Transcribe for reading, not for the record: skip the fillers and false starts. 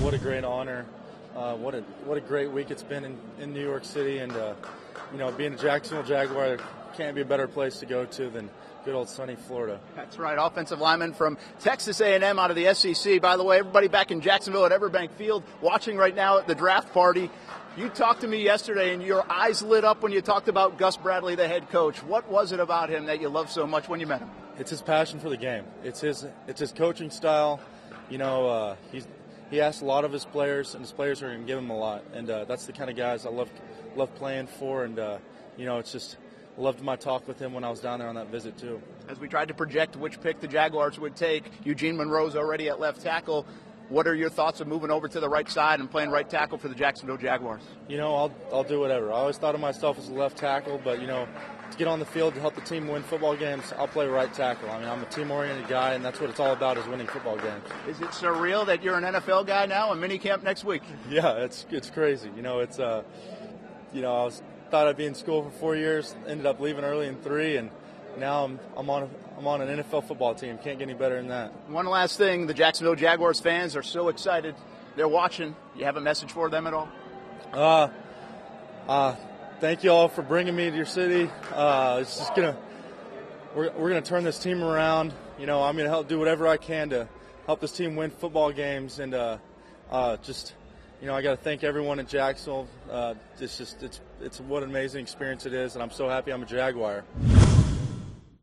what a great honor. What a great week it's been in New York City, and being a Jacksonville Jaguar, there can't be a better place to go to than good old sunny Florida. That's right. Offensive lineman from Texas A&M out of the SEC. By the way, everybody back in Jacksonville at Everbank Field watching right now at the draft party. You talked to me yesterday, and your eyes lit up when you talked about Gus Bradley, the head coach. What was it about him that you loved so much when you met him? It's his passion for the game. It's his coaching style. He asks a lot of his players, and his players are going to give him a lot. And that's the kind of guys I love playing for. And it's just I loved my talk with him when I was down there on that visit too. As we tried to project which pick the Jaguars would take, Eugene Monroe's already at left tackle. What are your thoughts of moving over to the right side and playing right tackle for the Jacksonville Jaguars? I'll do whatever. I always thought of myself as a left tackle, but to get on the field to help the team win football games, I'll play right tackle. I mean, I'm a team-oriented guy, and that's what it's all about, is winning football games. Is it surreal that you're an NFL guy now and minicamp next week? Yeah, it's crazy. I thought I'd be in school for 4 years, ended up leaving early in 3, and now I'm on an NFL football team. Can't get any better than that. One last thing, the Jacksonville Jaguars fans are so excited. They're watching. You have a message for them at all? Thank you all for bringing me to your city. We're gonna turn this team around. I'm gonna help do whatever I can to help this team win football games, and I got to thank everyone in Jacksonville. It's what an amazing experience it is, and I'm so happy I'm a Jaguar.